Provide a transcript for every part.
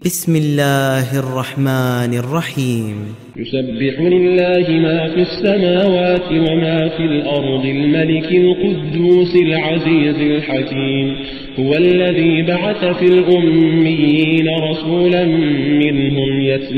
بسم الله الرحمن الرحيم. يسبح لله ما في السماوات وما في الأرض الملك القدوس العزيز الحكيم. هو الذي بعث في الأميين رسولا منهم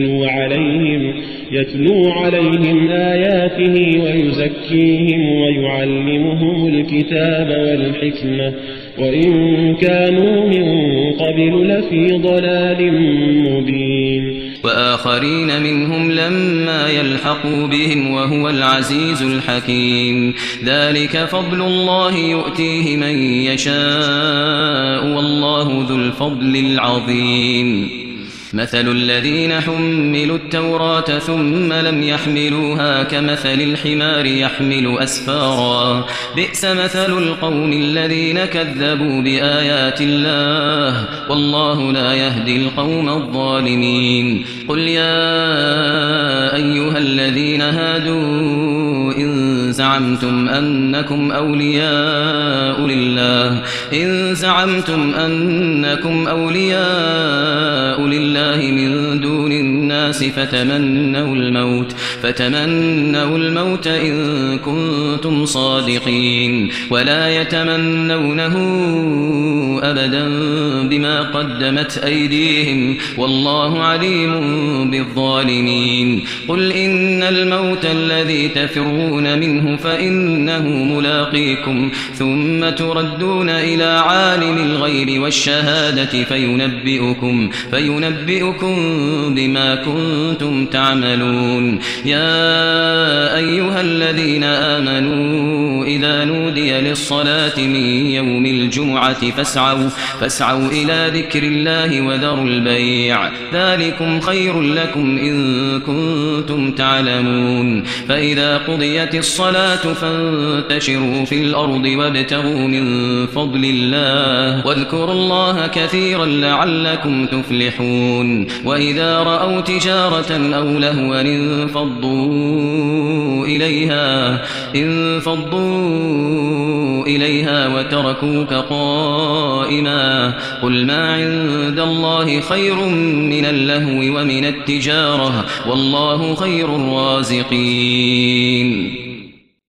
يتلو عليهم آياته ويزكيهم ويعلمهم الكتاب والحكمة وإن كانوا من قبل لفي ضلال مبين. وآخرين منهم لما يلحقوا بهم وهو العزيز الحكيم. ذلك فضل الله يؤتيه من يشاء والله ذو الفضل العظيم. مثل الذين حملوا التوراة ثم لم يحملوها كمثل الحمار يحمل أسفارا بئس مثل القوم الذين كذبوا بآيات الله والله لا يهدي القوم الظالمين. قل يا أيها الذين هادوا إن زعمتم أنكم أولياء لله من دون الناس فتمنوا الموت إن كنتم صادقين ولا يتمنونه أبدا بما قدمت أيديهم والله عليم بالظالمين. قل إن الموت الذي تفرون منه فإنه ملاقيكم ثم تردون إلى عالم الغيب والشهادة فينبئكم بما كنتم تعملون. يا أيها الذين آمنوا إذا نودي للصلاة من يوم الجمعة فاسعوا إلى ذكر الله وذروا البيع ذلكم خير لكم إن كنتم تعلمون. فإذا قضيت الصلاة فانتشروا في الأرض وابتغوا من فضل الله واذكروا الله كثيرا لعلكم تفلحون. وإذا رأوا تجارة أو لهوا انفضوا إليها وتركوك قائما. قل ما عند الله خير من اللهو ومن التجارة والله خير الرازقين.